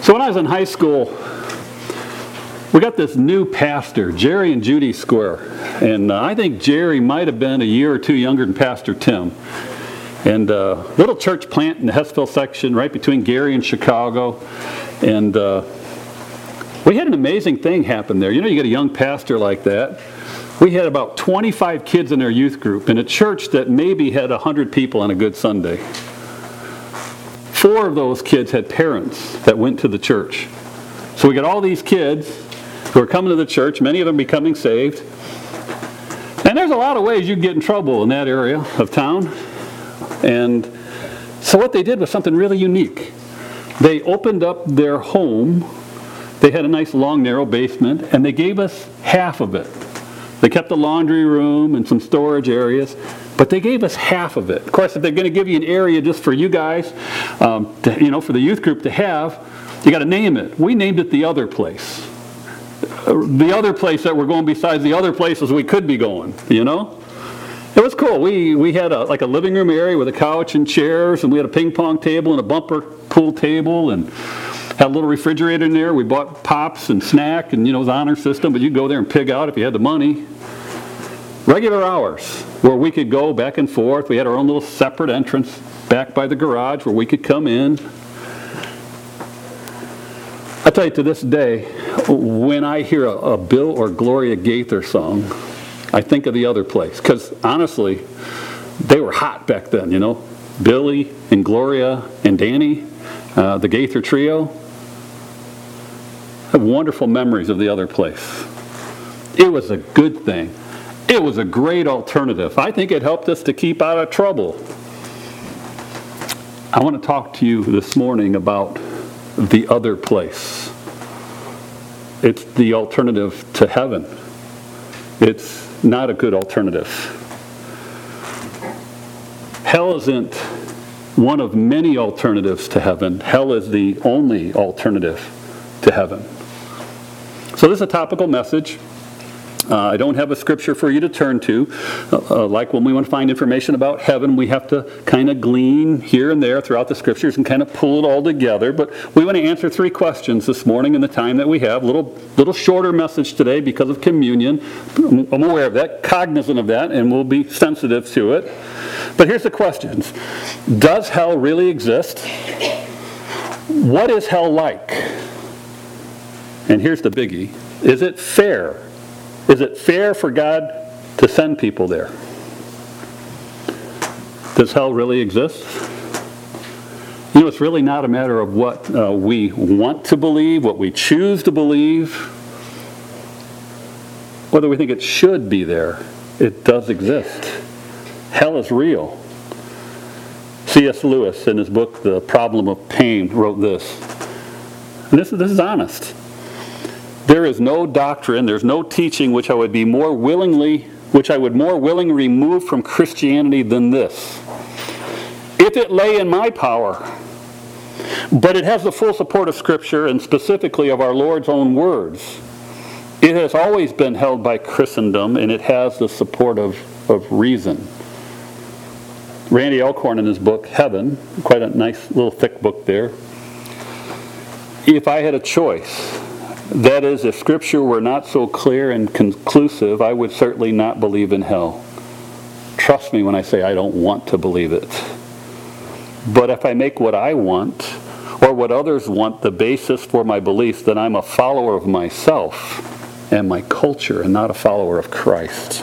So when I was in high school, we got this new pastor, Jerry and Judy Square. And I think Jerry might have been a year or two younger than Pastor Tim. And little church plant in the Hessville section, right between Gary and Chicago. And we had an amazing thing happen there. You know, you get a young pastor like that. We had about 25 kids in our youth group in a church that maybe had 100 people on a good Sunday. 4 of those kids had parents that went to the church. So we got all these kids who are coming to the church, many of them becoming saved. And there's a lot of ways you can get in trouble in that area of town. And so what they did was something really unique. They opened up their home. They had a nice long narrow basement, and they gave us half of it. They kept the laundry room and some storage areas, but they gave us half of it. Of course, if they're going to give you an area just for you guys, for the youth group to have, you got to name it. We named it the other place. The other place that we're going besides the other places we could be going, you know? It was cool. We had a living room area with a couch and chairs, and we had a ping pong table and a bumper pool table, and had a little refrigerator in there. We bought pops and snack, and it was an honor system, but you could go there and pig out if you had the money. Regular hours where we could go back and forth. We had our own little separate entrance back by the garage where we could come in. I tell you, to this day, when I hear a Bill or Gloria Gaither song, I think of the other place. Because honestly, they were hot back then, Billy and Gloria and Danny, the Gaither trio. I have wonderful memories of the other place. It was a good thing. It was a great alternative. I think it helped us to keep out of trouble. I want to talk to you this morning about the other place. It's the alternative to heaven. It's not a good alternative. Hell isn't one of many alternatives to heaven. Hell is the only alternative to heaven. So this is a topical message. I don't have a scripture for you to turn to. Like when we want to find information about heaven, we have to kind of glean here and there throughout the scriptures and kind of pull it all together. But we want to answer 3 questions this morning in the time that we have. A little shorter message today because of communion. I'm aware of that, cognizant of that, and we'll be sensitive to it. But here's the questions. Does hell really exist? What is hell like? And here's the biggie. Is it fair? Is it fair for God to send people there? Does hell really exist? It's really not a matter of what we want to believe, what we choose to believe, whether we think it should be there. It does exist. Hell is real. C.S. Lewis, in his book, The Problem of Pain, wrote this. And this is honest. There is no doctrine, there's no teaching which I would more willingly remove from Christianity than this. If it lay in my power, but it has the full support of Scripture and specifically of our Lord's own words. It has always been held by Christendom, and it has the support of reason. Randy Alcorn in his book, Heaven, quite a nice little thick book there. If I had a choice, that is, if Scripture were not so clear and conclusive, I would certainly not believe in hell. Trust me when I say I don't want to believe it. But if I make what I want, or what others want, the basis for my beliefs, then I'm a follower of myself and my culture, and not a follower of Christ.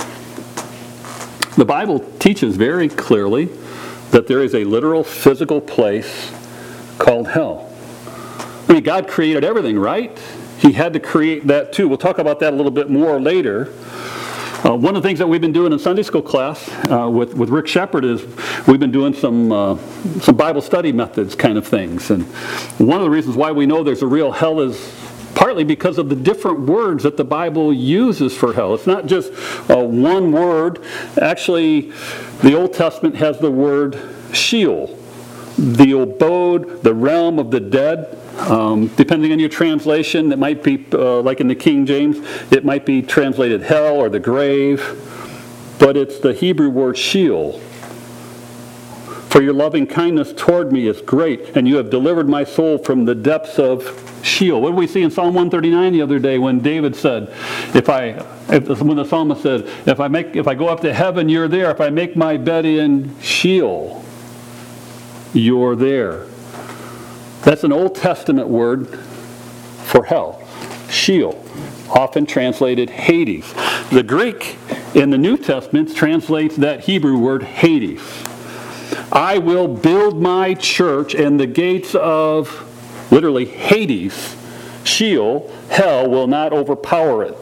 The Bible teaches very clearly that there is a literal physical place called hell. God created everything, right? He had to create that too. We'll talk about that a little bit more later. One of the things that we've been doing in Sunday school class with Rick Shepard is we've been doing some Bible study methods kind of things. And one of the reasons why we know there's a real hell is partly because of the different words that the Bible uses for hell. It's not just one word. Actually, the Old Testament has the word Sheol, the abode, the realm of the dead. Depending on your translation, it might be, like in the King James, it might be translated hell or the grave, but it's the Hebrew word Sheol. For your loving kindness toward me is great, and you have delivered my soul from the depths of Sheol. What did we see in Psalm 139 the other day when David said, when the psalmist said, if I go up to heaven, you're there. If I make my bed in Sheol, you're there. That's an Old Testament word for hell. Sheol, often translated Hades. The Greek in the New Testament translates that Hebrew word Hades. I will build my church, and the gates of, literally, Hades, Sheol, hell, will not overpower it.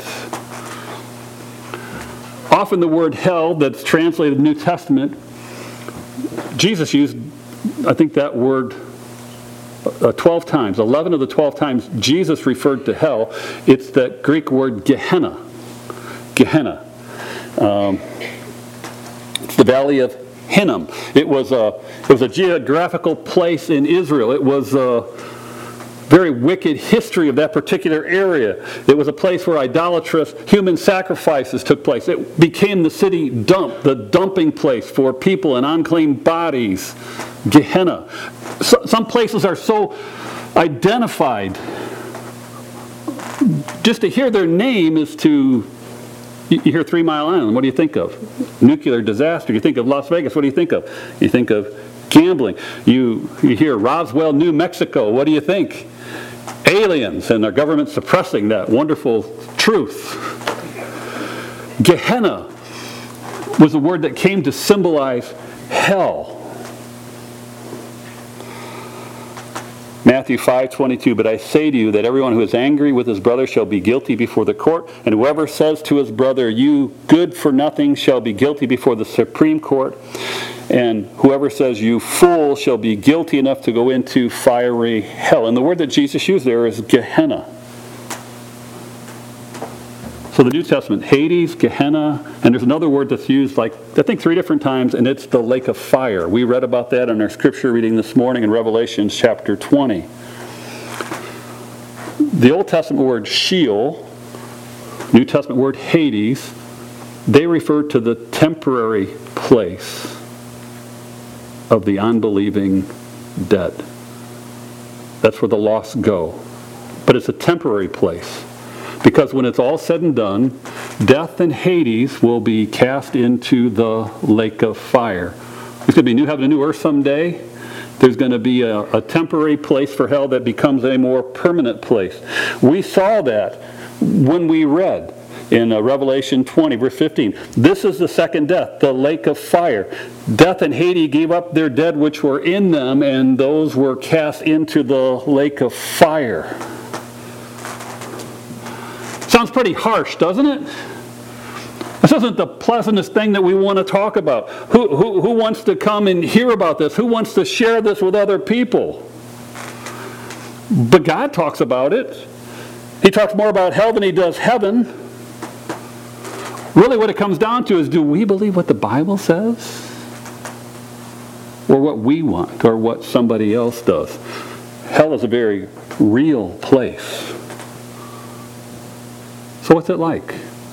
Often the word hell that's translated in the New Testament, Jesus used, I think, that word 12 times. 11 of the 12 times Jesus referred to hell, it's that Greek word Gehenna. Gehenna. It's the valley of Hinnom. It was a geographical place in Israel. It was a very wicked history of that particular area. It was a place where idolatrous human sacrifices took place. It became the city dump, the dumping place for people and unclean bodies. Gehenna. Some places are so identified. Just to hear their name is to... You hear 3 Mile Island, what do you think of? Nuclear disaster. You think of Las Vegas, what do you think of? You think of gambling. You hear Roswell, New Mexico, what do you think? Aliens and our government suppressing that wonderful truth. Gehenna was a word that came to symbolize hell. Matthew 5:22, but I say to you that everyone who is angry with his brother shall be guilty before the court, and whoever says to his brother, you good for nothing, shall be guilty before the Supreme Court, and whoever says, you fool, shall be guilty enough to go into fiery hell. And the word that Jesus used there is Gehenna. So the New Testament, Hades, Gehenna, and there's another word that's used I think 3 different times, and it's the lake of fire. We read about that in our scripture reading this morning in Revelation chapter 20. The Old Testament word Sheol, New Testament word Hades, they refer to the temporary place of the unbelieving dead. That's where the lost go. But it's a temporary place. Because when it's all said and done, death and Hades will be cast into the lake of fire. There's going to be a new heaven and new earth someday. There's going to be a temporary place for hell that becomes a more permanent place. We saw that when we read in Revelation 20, verse 15. This is the second death, the lake of fire. Death and Hades gave up their dead which were in them, and those were cast into the lake of fire. Sounds pretty harsh, doesn't it? This isn't the pleasantest thing that we want to talk about. Who wants to come and hear about this? Who wants to share this with other people? But God talks about it. He talks more about hell than he does heaven. Really what it comes down to is, do we believe what the Bible says? Or what we want, or what somebody else does? Hell is a very real place. So what's it like?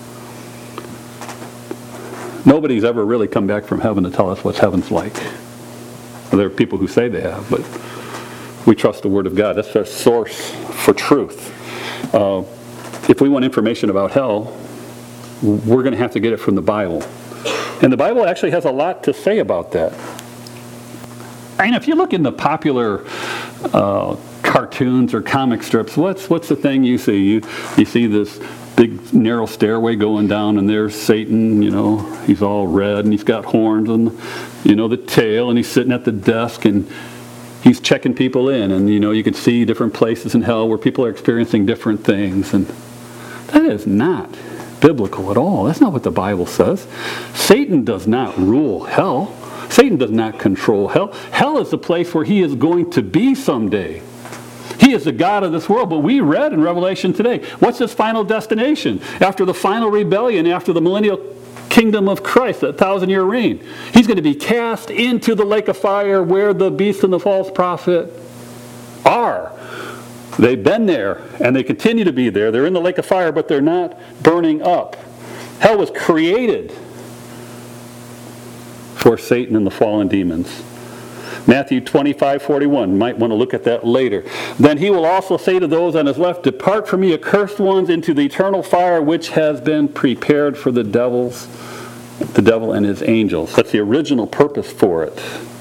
Nobody's ever really come back from heaven to tell us what heaven's like. Well, there are people who say they have, but we trust the Word of God. That's our source for truth. If we want information about hell, we're going to have to get it from the Bible. And the Bible actually has a lot to say about that. And if you look in the popular cartoons or comic strips, what's the thing you see? You see this big narrow stairway going down, and there's Satan, he's all red and he's got horns and the tail, and he's sitting at the desk and he's checking people in, and you can see different places in hell where people are experiencing different things, and that is not biblical at all. That's not what the Bible says. Satan does not rule hell. Satan does not control hell. Hell is the place where he is going to be someday. He is the God of this world. But we read in Revelation today, what's his final destination? After the final rebellion, after the millennial kingdom of Christ, that 1,000-year reign, he's going to be cast into the lake of fire where the beast and the false prophet are. They've been there, and they continue to be there. They're in the lake of fire, but they're not burning up. Hell was created for Satan and the fallen demons. Matthew 25:41. Might want to look at that later. Then he will also say to those on his left, "Depart from me, accursed ones, into the eternal fire which has been prepared for the devil and his angels." That's the original purpose for it.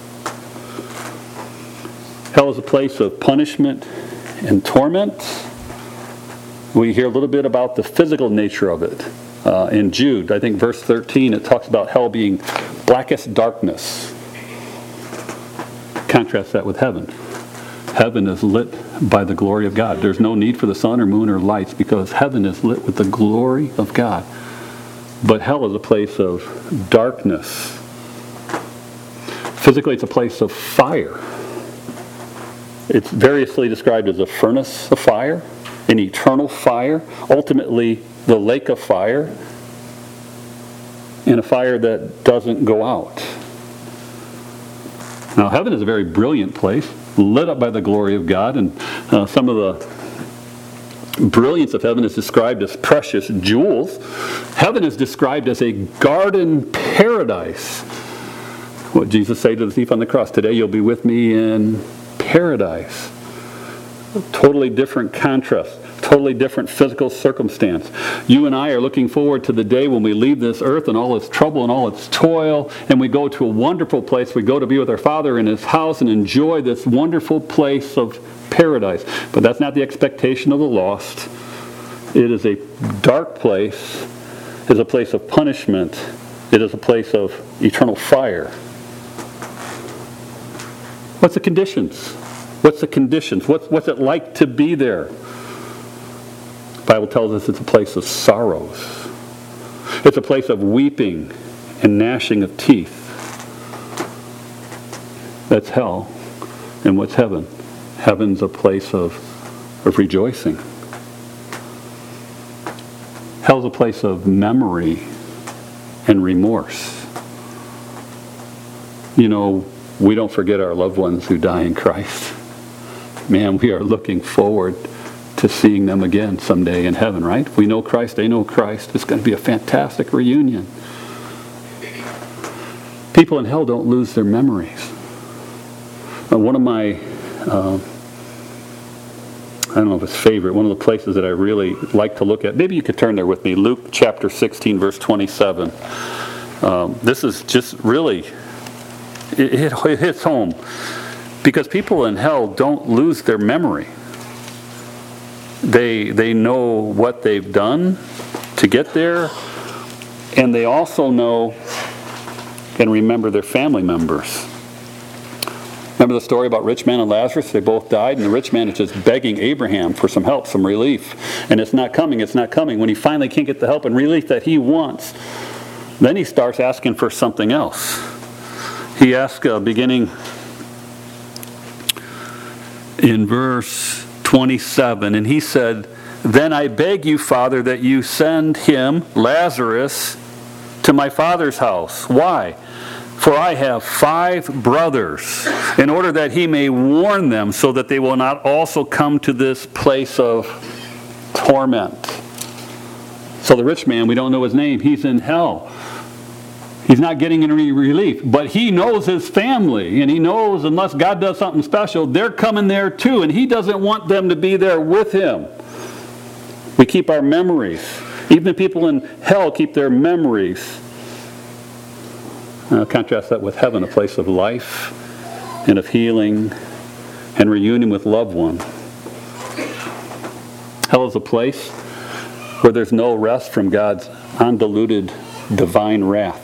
Hell is a place of punishment and torment. We hear a little bit about the physical nature of it. In Jude, I think verse 13, it talks about hell being blackest darkness. Contrast that with heaven. Heaven is lit by the glory of God. There's no need for the sun or moon or lights because heaven is lit with the glory of God. But hell is a place of darkness. Physically, it's a place of fire. It's variously described as a furnace of fire, an eternal fire, ultimately the lake of fire, and a fire that doesn't go out. Now, heaven is a very brilliant place, lit up by the glory of God, and some of the brilliance of heaven is described as precious jewels. Heaven is described as a garden paradise. What did Jesus say to the thief on the cross? "Today you'll be with me in paradise." Totally different contrast, totally different physical circumstance. You and I are looking forward to the day when we leave this earth and all its trouble and all its toil, and we go to a wonderful place. We go to be with our Father in His house and enjoy this wonderful place of paradise. But that's not the expectation of the lost. It is a dark place. It is a place of punishment. It is a place of eternal fire. What's the conditions? What's the conditions? What's it like to be there? The Bible tells us it's a place of sorrows. It's a place of weeping and gnashing of teeth. That's hell. And what's heaven? Heaven's a place of rejoicing. Hell's a place of memory and remorse. You know, we don't forget our loved ones who die in Christ. Man, we are looking forward to seeing them again someday in heaven, right? We know Christ, they know Christ. It's going to be a fantastic reunion. People in hell don't lose their memories. One of my, I don't know if it's favorite, one of the places that I really like to look at, maybe you could turn there with me, Luke chapter 16, verse 27. This is just really, it hits home. Because people in hell don't lose their memory. They know what they've done to get there, and they also know and remember their family members. Remember the story about rich man and Lazarus? They both died, and the rich man is just begging Abraham for some help, some relief. And it's not coming, it's not coming. When he finally can't get the help and relief that he wants, then he starts asking for something else. He asks, beginning in verse 27, and he said, "Then I beg you, Father, that you send him, Lazarus, to my father's house." Why? "For I have 5 brothers, in order that he may warn them, so that they will not also come to this place of torment." So the rich man, we don't know his name, he's in hell. He's not getting any relief, but he knows his family, and he knows unless God does something special, they're coming there too, and he doesn't want them to be there with him. We keep our memories. Even the people in hell keep their memories. Contrast that with heaven, a place of life and of healing and reunion with loved one. Hell is a place where there's no rest from God's undiluted divine wrath.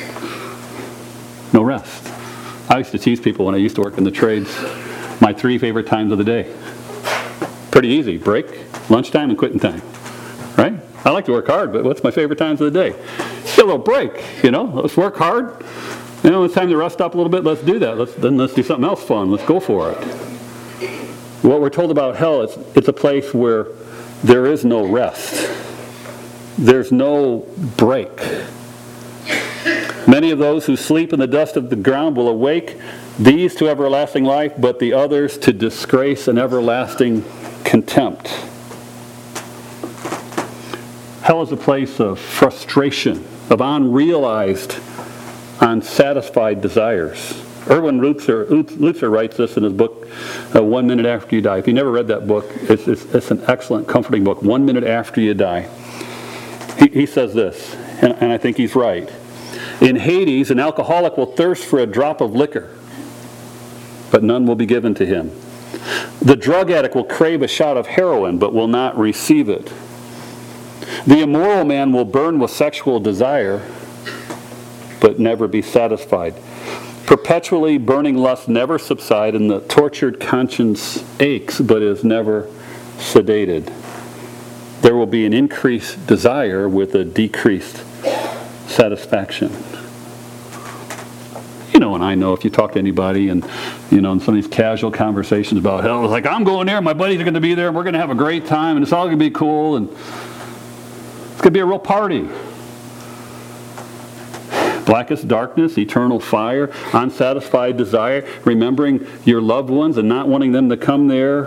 No rest. I used to tease people when I used to work in the trades, my 3 favorite times of the day. Pretty easy. Break, lunchtime, and quitting time. Right? I like to work hard, but what's my favorite times of the day? Get a little break, you know. Let's work hard. You know, it's time to rest up a little bit. Let's do that. Let's do something else fun. Let's go for it. What we're told about hell is it's a place where there is no rest. There's no break. Many of those who sleep in the dust of the ground will awake, these to everlasting life, but the others to disgrace and everlasting contempt. Hell is a place of frustration, of unrealized, unsatisfied desires. Erwin Lutzer writes this in his book, 1 Minute After You Die. If you never read that book, it's an excellent, comforting book, 1 Minute After You Die. He says this, and I think he's right. In Hades, an alcoholic will thirst for a drop of liquor, but none will be given to him. The drug addict will crave a shot of heroin, but will not receive it. The immoral man will burn with sexual desire, but never be satisfied. Perpetually burning lust never subsides, and the tortured conscience aches, but is never sedated. There will be an increased desire with a decreased satisfaction. You know, and I know if you talk to anybody and, you know, in some of these casual conversations about hell, it's like, I'm going there, my buddies are going to be there, and we're going to have a great time, and it's all going to be cool, and it's going to be a real party. Blackest darkness, eternal fire, unsatisfied desire, remembering your loved ones and not wanting them to come there.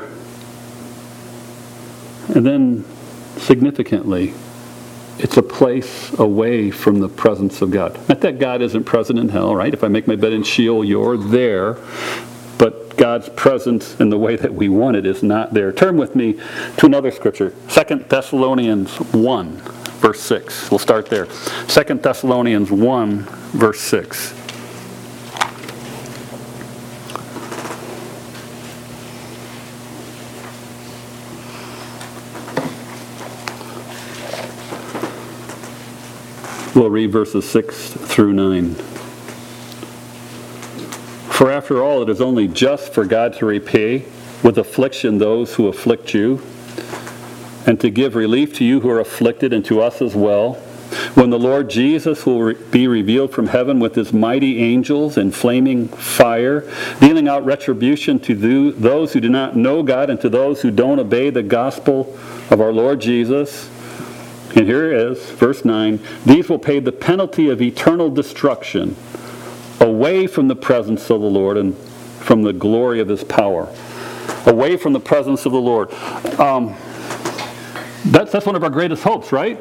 And then, significantly, it's a place away from the presence of God. Not that God isn't present in hell, right? If I make my bed in Sheol, you're there. But God's presence in the way that we want it is not there. Turn with me to another scripture, 2 Thessalonians 1, verse 6. We'll start there. 2 Thessalonians 1, verse 6. We'll read verses 6 through 9. For after all, it is only just for God to repay with affliction those who afflict you, and to give relief to you who are afflicted, and to us as well, when the Lord Jesus will be revealed from heaven with his mighty angels in flaming fire, dealing out retribution to those who do not know God and to those who don't obey the gospel of our Lord Jesus. And here it is, verse 9. These will pay the penalty of eternal destruction away from the presence of the Lord and from the glory of his power. Away from the presence of the Lord. That's one of our greatest hopes, right?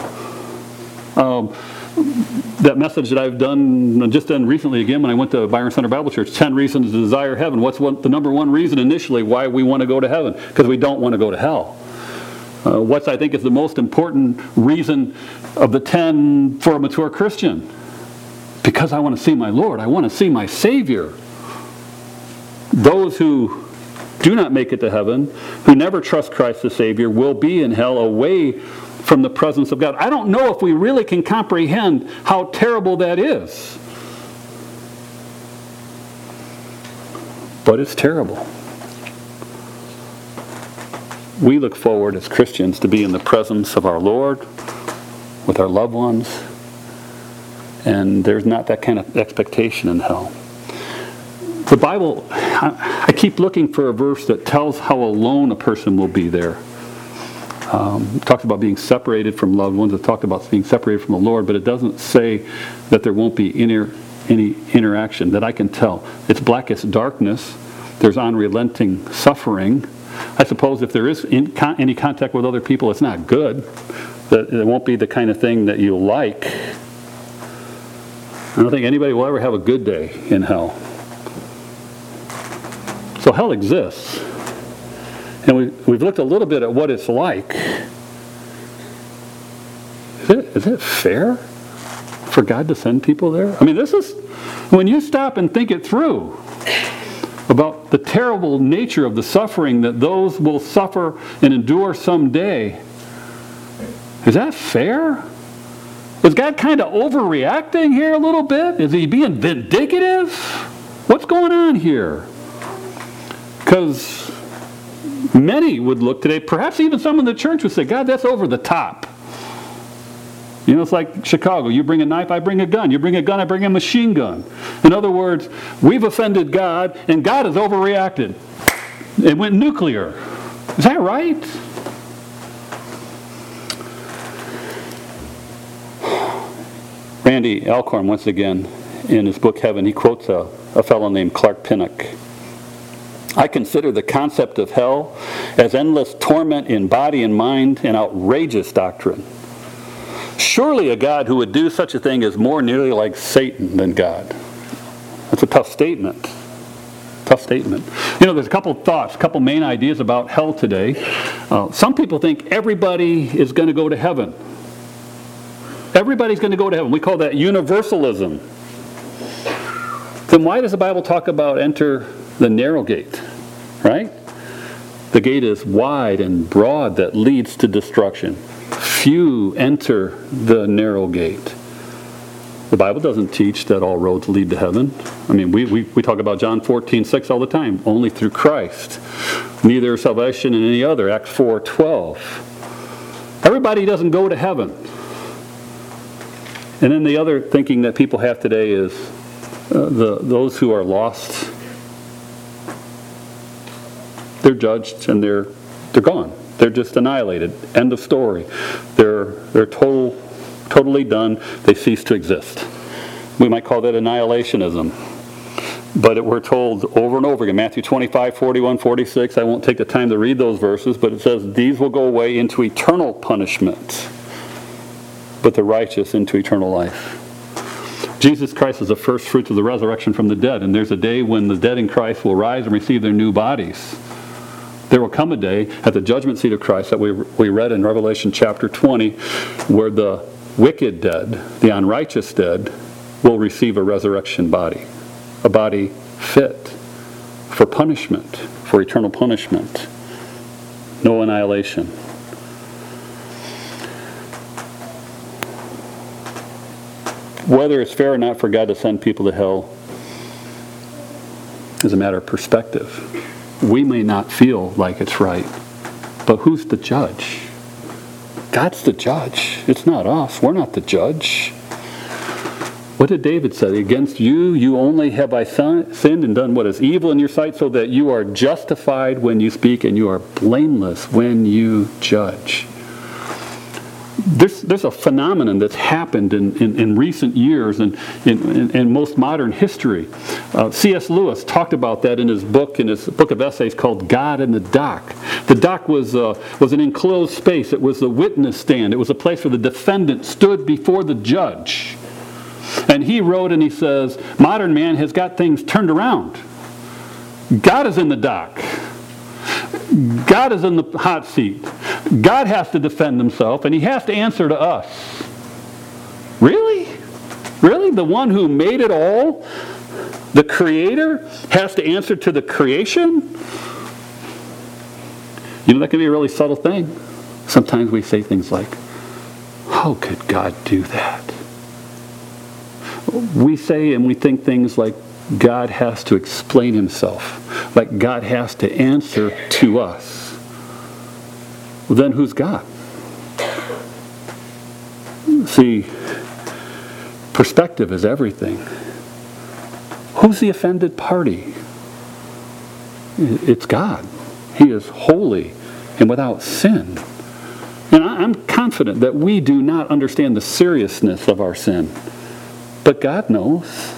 That message that I've done recently again when I went to Byron Center Bible Church, 10 reasons to desire heaven. What's the number one reason initially why we want to go to heaven? Because we don't want to go to hell. What's I think is the most important reason of the 10 for a mature Christian? Because I want to see my Lord. I want to see my Savior. Those who do not make it to heaven, who never trust Christ the Savior, will be in hell away from the presence of God. I don't know if we really can comprehend how terrible that is. But it's terrible. We look forward as Christians to be in the presence of our Lord, with our loved ones, and there's not that kind of expectation in hell. The Bible, I keep looking for a verse that tells how alone a person will be there. It talks about being separated from loved ones. It talks about being separated from the Lord, but it doesn't say that there won't be any interaction that I can tell. It's blackest darkness. There's unrelenting suffering. I suppose if there is any contact with other people, it's not good. That it won't be the kind of thing that you like. I don't think anybody will ever have a good day in hell. So hell exists. And we've looked a little bit at what it's like. Is it fair for God to send people there? I mean, this is, when you stop and think it through, about the terrible nature of the suffering that those will suffer and endure someday. Is that fair? Is God kind of overreacting here a little bit? Is he being vindicative? What's going on here? Because many would look today, perhaps even some in the church would say, God, that's over the top. You know, it's like Chicago. You bring a knife, I bring a gun. You bring a gun, I bring a machine gun. In other words, we've offended God, and God has overreacted. It went nuclear. Is that right? Randy Alcorn, once again, in his book Heaven, he quotes a fellow named Clark Pinnock. I consider the concept of hell as endless torment in body and mind, an outrageous doctrine. Surely a God who would do such a thing is more nearly like Satan than God. That's a tough statement. Tough statement. There's a couple thoughts, a couple main ideas about hell today. Some people think everybody is going to go to heaven. Everybody's going to go to heaven. We call that universalism. Then why does the Bible talk about enter the narrow gate? Right? The gate is wide and broad that leads to destruction. Few enter the narrow gate. The Bible doesn't teach that all roads lead to heaven. I mean, we talk about John 14:6 all the time. Only through Christ. Neither is salvation in any other. Acts 4:12. Everybody doesn't go to heaven. And then the other thinking that people have today is those who are lost, they're judged and they're gone. They're just annihilated. End of story. They're totally done. They cease to exist. We might call that annihilationism. But we're told over and over again, Matthew 25, 41, 46, I won't take the time to read those verses, but it says, these will go away into eternal punishment, but the righteous into eternal life. Jesus Christ is the first fruits of the resurrection from the dead, and there's a day when the dead in Christ will rise and receive their new bodies. There will come a day at the judgment seat of Christ that we read in Revelation chapter 20, where the wicked dead, the unrighteous dead, will receive a resurrection body. A body fit for punishment, for eternal punishment. No annihilation. Whether it's fair or not for God to send people to hell is a matter of perspective. We may not feel like it's right, but who's the judge? God's the judge. It's not us. We're not the judge. What did David say? Against you only have I sinned and done what is evil in your sight, so that you are justified when you speak and you are blameless when you judge. There's a phenomenon that's happened in recent years and in most modern history. C.S. Lewis talked about that in his book of essays called God in the Dock. The dock was an enclosed space. It was a witness stand. It was a place where the defendant stood before the judge. And he wrote and he says, modern man has got things turned around. God is in the dock. God is in the hot seat. God has to defend himself, and he has to answer to us. Really? Really? The one who made it all, the Creator, has to answer to the creation? That can be a really subtle thing. Sometimes we say things like, how could God do that? We say and we think things like, God has to explain himself, like God has to answer to us. Well, then who's God? See, perspective is everything. Who's the offended party? It's God. He is holy and without sin. And I'm confident that we do not understand the seriousness of our sin. But God knows.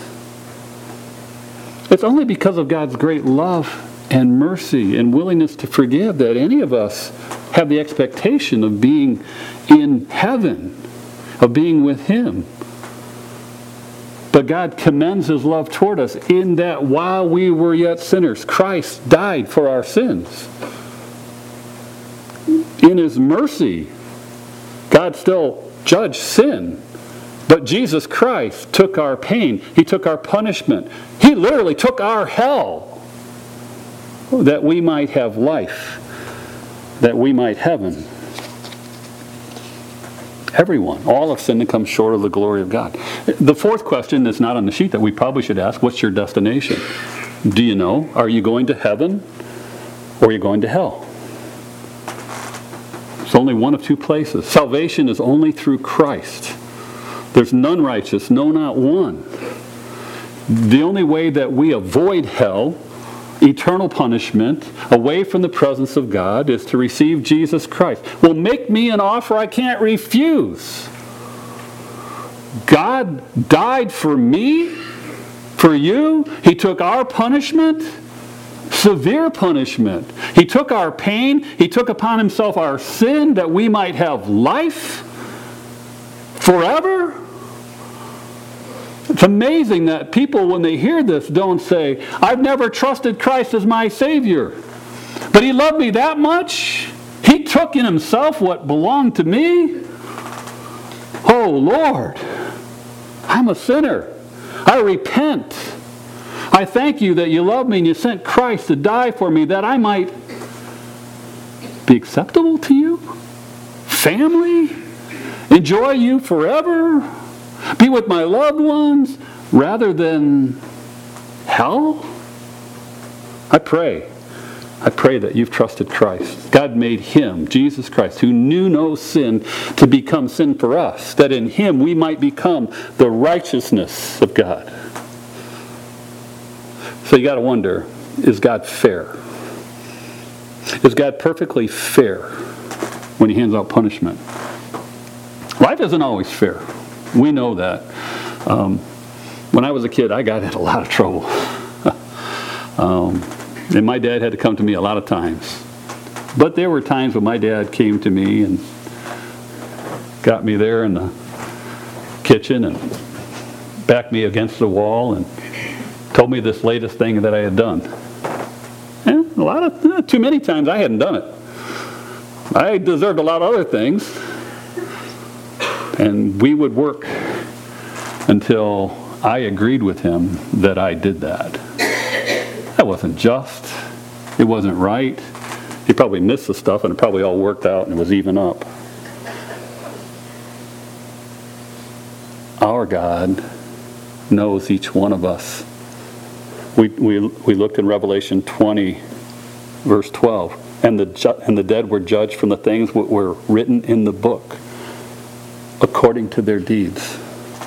It's only because of God's great love and mercy and willingness to forgive that any of us have the expectation of being in heaven, of being with him. But God commends his love toward us in that while we were yet sinners, Christ died for our sins. In his mercy, God still judged sin. But Jesus Christ took our pain. He took our punishment. He literally took our hell that we might have life, that we might heaven. Everyone, all have sinned and come short of the glory of God. The fourth question that's not on the sheet that we probably should ask, what's your destination? Do you know? Are you going to heaven or are you going to hell? It's only one of two places. Salvation is only through Christ. There's none righteous, no, not one. The only way that we avoid hell, eternal punishment, away from the presence of God, is to receive Jesus Christ. Well, make me an offer I can't refuse. God died for me, for you. He took our punishment, severe punishment. He took our pain. He took upon himself our sin that we might have life forever. It's amazing that people, when they hear this, don't say, I've never trusted Christ as my Savior. But He loved me that much? He took in Himself what belonged to me? Oh, Lord, I'm a sinner. I repent. I thank You that You love me and You sent Christ to die for me that I might be acceptable to You? Family? Enjoy You forever? Be with my loved ones rather than hell? I pray that you've trusted Christ. God made Him, Jesus Christ, who knew no sin, to become sin for us, that in Him we might become the righteousness of God. So you got to wonder, is God fair? Is God perfectly fair when He hands out punishment? Life isn't always fair. We know that. When I was a kid, I got in a lot of trouble. And my dad had to come to me a lot of times. But there were times when my dad came to me and got me there in the kitchen and backed me against the wall and told me this latest thing that I had done. And too many times I hadn't done it. I deserved a lot of other things. And we would work until I agreed with him that I did that. That wasn't just. It wasn't right. He probably missed the stuff and it probably all worked out and it was even up. Our God knows each one of us. We looked in Revelation 20, verse 12, and the dead were judged from the things that were written in the book, according to their deeds.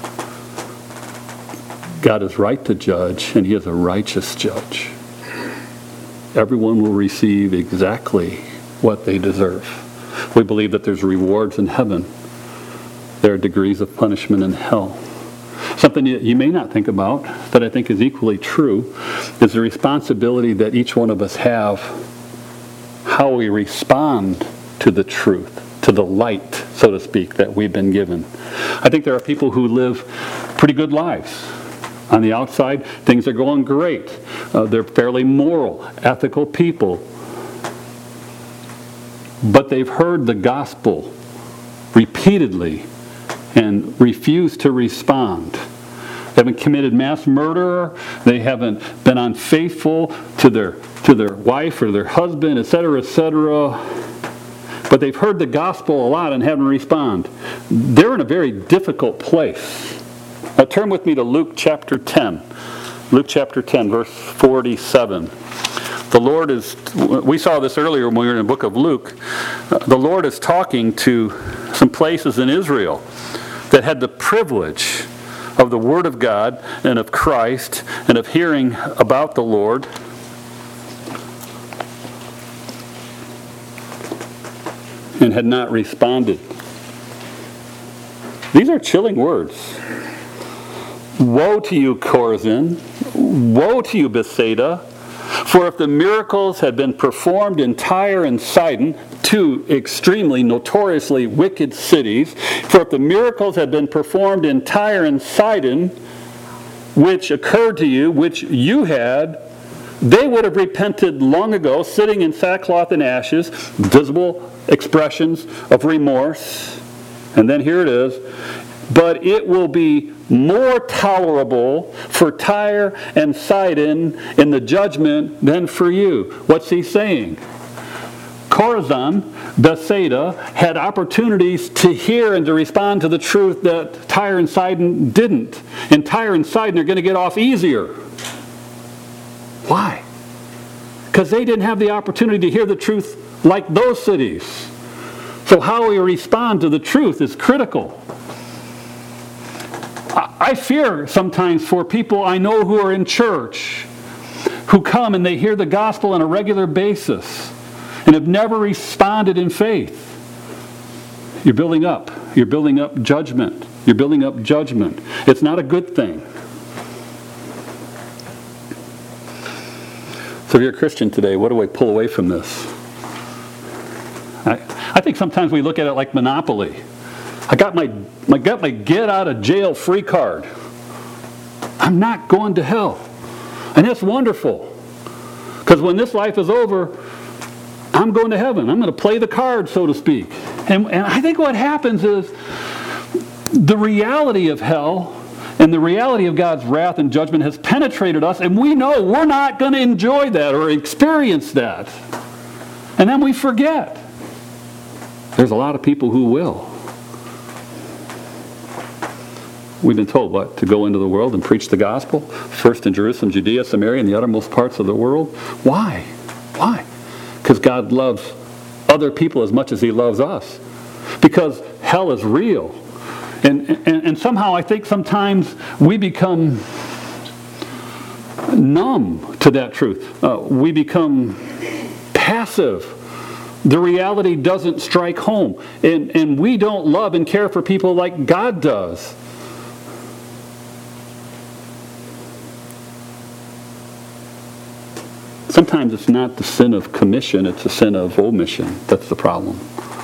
God is right to judge, and He is a righteous judge. Everyone will receive exactly what they deserve. We believe that there's rewards in heaven. There are degrees of punishment in hell. Something you may not think about, that I think is equally true, is the responsibility that each one of us have, how we respond to the truth, to the light, so to speak, that we've been given. I think there are people who live pretty good lives. On the outside, things are going great. They're fairly moral, ethical people. But they've heard the gospel repeatedly and refused to respond. They haven't committed mass murder. They haven't been unfaithful to their wife or their husband, etc., etc. But they've heard the gospel a lot and haven't responded. They're in a very difficult place. Now turn with me to Luke chapter 10. Luke chapter 10, verse 47. The Lord is, we saw this earlier when we were in the book of Luke. The Lord is talking to some places in Israel that had the privilege of the Word of God and of Christ and of hearing about the Lord. And had not responded. These are chilling words. Woe to you, Chorazin! Woe to you, Bethsaida! For if the miracles had been performed in Tyre and Sidon, two extremely notoriously wicked cities, for if the miracles had been performed in Tyre and Sidon, which occurred to you, which you had, they would have repented long ago, sitting in sackcloth and ashes, visible expressions of remorse. And then here it is. But it will be more tolerable for Tyre and Sidon in the judgment than for you. What's he saying? Chorazin, Bethsaida, had opportunities to hear and to respond to the truth that Tyre and Sidon didn't. And Tyre and Sidon are going to get off easier. Why? Because they didn't have the opportunity to hear the truth like those cities. So how we respond to the truth is critical. I fear sometimes for people I know who are in church, who come and they hear the gospel on a regular basis and have never responded in faith. You're building up. You're building up judgment. You're building up judgment. It's not a good thing. So if you're a Christian today, what do I pull away from this? I think sometimes we look at it like Monopoly. I got my get out of jail free card. I'm not going to hell. And that's wonderful. Because when this life is over, I'm going to heaven. I'm going to play the card, so to speak. And I think what happens is the reality of hell and the reality of God's wrath and judgment has penetrated us, and we know we're not going to enjoy that or experience that. And then we forget. There's a lot of people who will. We've been told, what? To go into the world and preach the gospel? First in Jerusalem, Judea, Samaria, and the uttermost parts of the world? Why? Why? Because God loves other people as much as He loves us. Because hell is real. And somehow I think sometimes we become numb to that truth. We become passive. The reality doesn't strike home. And we don't love and care for people like God does. Sometimes it's not the sin of commission, it's a sin of omission. That's the problem.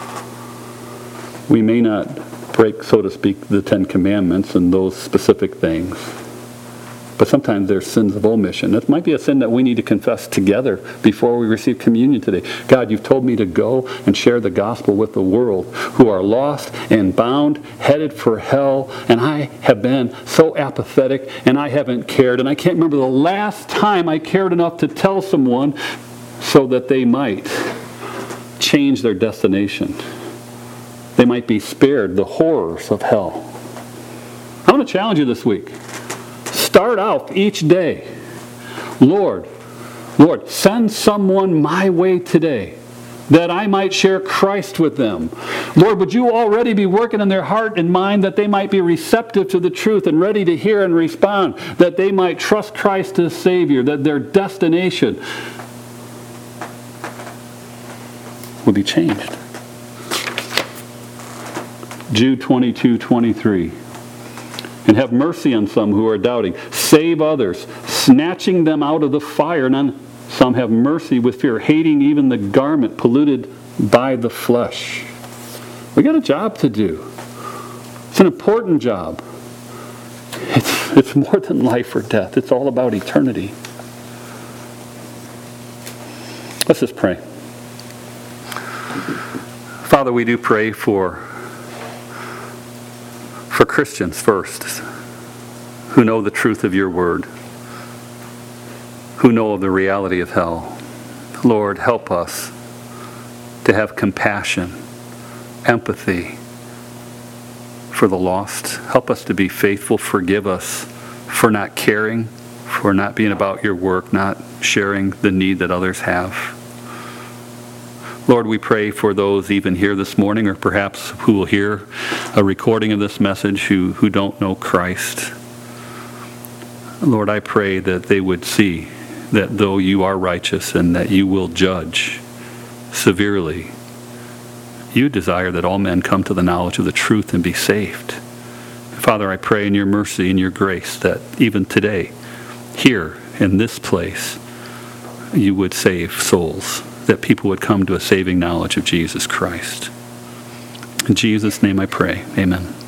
We may not break, so to speak, the Ten Commandments and those specific things. But sometimes there's sins of omission. That might be a sin that we need to confess together before we receive communion today. God, you've told me to go and share the gospel with the world who are lost and bound, headed for hell, and I have been so apathetic and I haven't cared. And I can't remember the last time I cared enough to tell someone so that they might change their destination. They might be spared the horrors of hell. I want to challenge you this week. Start out each day. Lord, send someone my way today that I might share Christ with them. Lord, would you already be working in their heart and mind that they might be receptive to the truth and ready to hear and respond, that they might trust Christ as Savior, that their destination will be changed. Jude 22:23. And have mercy on some who are doubting. Save others, snatching them out of the fire. And on some have mercy with fear, hating even the garment polluted by the flesh. We got a job to do. It's an important job. It's more than life or death. It's all about eternity. Let's just pray. Father, we do pray for Christians first, who know the truth of your word, who know of the reality of hell. Lord, help us to have compassion, empathy for the lost. Help us to be faithful. Forgive us for not caring, for not being about your work, not sharing the need that others have. Lord, we pray for those even here this morning, or perhaps who will hear a recording of this message who don't know Christ. Lord, I pray that they would see that though you are righteous and that you will judge severely, you desire that all men come to the knowledge of the truth and be saved. Father, I pray in your mercy and your grace that even today, here in this place, you would save souls, that people would come to a saving knowledge of Jesus Christ. In Jesus' name I pray. Amen.